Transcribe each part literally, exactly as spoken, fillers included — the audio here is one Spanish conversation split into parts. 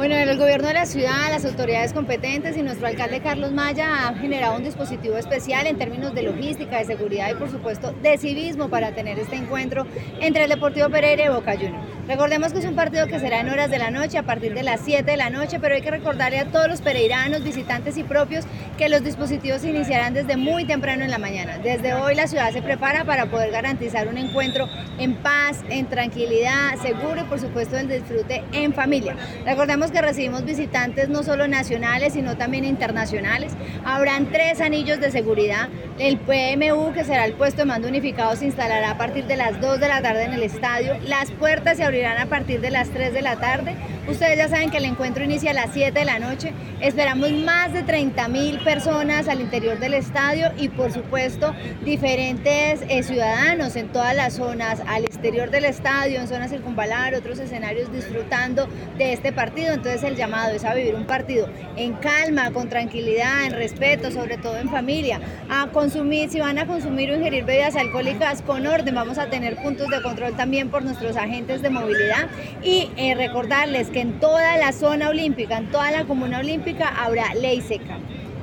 Bueno, el gobierno de la ciudad, las autoridades competentes y nuestro alcalde Carlos Maya han generado un dispositivo especial en términos de logística, de seguridad y por supuesto de civismo para tener este encuentro entre el Deportivo Pereira y Boca Juniors. Recordemos que es un partido que será en horas de la noche, a partir de las siete de la noche, pero hay que recordarle a todos los pereiranos, visitantes y propios que los dispositivos se iniciarán desde muy temprano en la mañana. Desde hoy la ciudad se prepara para poder garantizar un encuentro en paz, en tranquilidad, seguro y por supuesto el disfrute en familia. Recordemos que recibimos visitantes no solo nacionales, sino también internacionales. Habrán tres anillos de seguridad. El P M U, que será el puesto de mando unificado, se instalará a partir de las dos de la tarde en el estadio. Las puertas se abrirán a partir de las tres de la tarde. Ustedes ya saben que el encuentro inicia a las siete de la noche. Esperamos más de treinta mil personas al interior del estadio y por supuesto diferentes eh, ciudadanos en todas las zonas, al exterior del estadio, en zonas circunvalar, otros escenarios disfrutando de este partido. Entonces el llamado es a vivir un partido en calma, con tranquilidad, en respeto, sobre todo en familia, a consumir, si van a consumir o ingerir bebidas alcohólicas con orden. Vamos a tener puntos de control también por nuestros agentes de movilidad y eh, recordarles que en toda la zona olímpica, en toda la comuna olímpica habrá ley seca.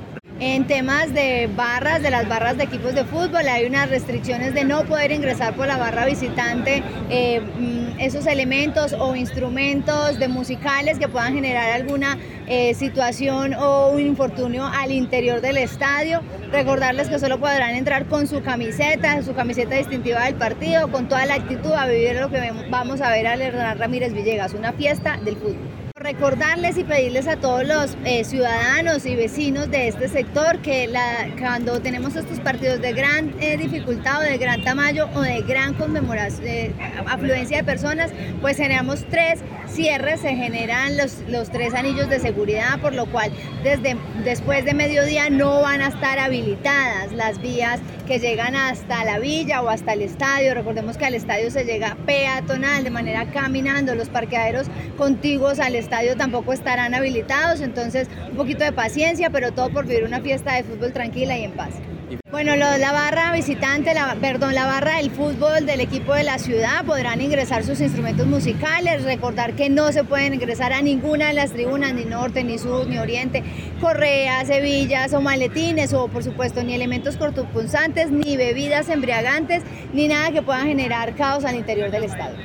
En temas de barras, de las barras de equipos de fútbol, hay unas restricciones de no poder ingresar por la barra visitante eh, esos elementos o instrumentos de musicales que puedan generar alguna eh, situación o un infortunio al interior del estadio. Recordarles que solo podrán entrar con su camiseta, su camiseta distintiva del partido, con toda la actitud a vivir lo que vamos a ver al Hernán Ramírez Villegas, una fiesta del fútbol. Recordarles y pedirles a todos los eh, ciudadanos y vecinos de este sector que la, cuando tenemos estos partidos de gran eh, dificultad o de gran tamaño o de gran conmemoración, eh, afluencia de personas, pues generamos tres cierres, se generan los, los tres anillos de seguridad, por lo cual desde después de mediodía no van a estar habilitadas las vías que llegan hasta la villa o hasta el estadio. Recordemos que al estadio se llega peatonal, de manera caminando, los parqueaderos contiguos al estadio tampoco estarán habilitados, entonces un poquito de paciencia, pero todo por vivir una fiesta de fútbol tranquila y en paz. Bueno, lo, la barra visitante, la, perdón, la barra del fútbol del equipo de la ciudad podrán ingresar sus instrumentos musicales. Recordar que no se pueden ingresar a ninguna de las tribunas, ni norte, ni sur, ni oriente, correas, hebillas o maletines, o por supuesto ni elementos cortopunzantes, ni bebidas embriagantes, ni nada que pueda generar caos al interior del estadio.